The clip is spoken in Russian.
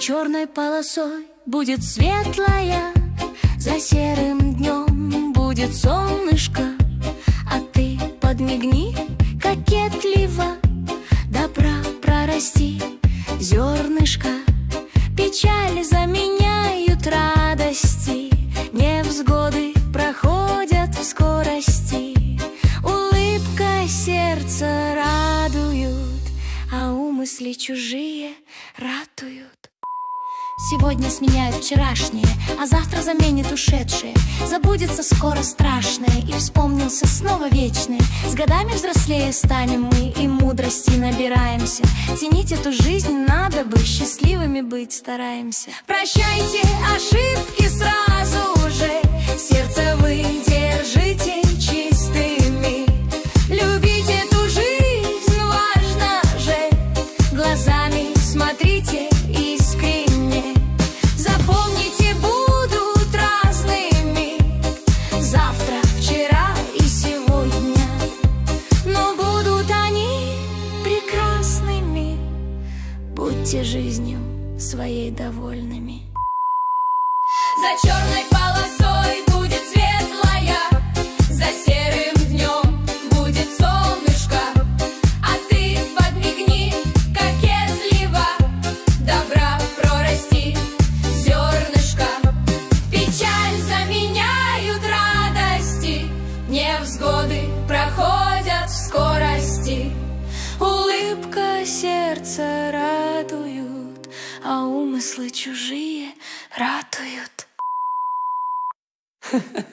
черной полосой будет светлая, за серым днем будет солнышко. А ты подмигни кокетливо, добра прорасти зернышко. Печали заменяют радости, невзгоды проходят в скорости. Улыбка сердца радует, а умысли чужие ратуют. Сегодня сменяют вчерашнее, а завтра заменит ушедшее. Забудется скоро страшное, и вспомнился снова вечное. С годами взрослее станем мы, и мудрости набираемся. Ценить эту жизнь надо бы, счастливыми быть стараемся. Прощайте ошибки сразу же, сердце вы держите чистыми. Любить эту жизнь важно же, глазами смотрите искренне. Запомните, будут разными завтра, вчера и сегодня, но будут они прекрасными. Будьте жизнью своей довольными. За черной полосой будет светлая, за серым днем будет солнышко. А ты подмигни кокетливо, добра прорасти зернышко. Печаль заменяют радости, невзгоды проходят в скорости. Улыбка сердца радует, а умыслы чужие ратуют.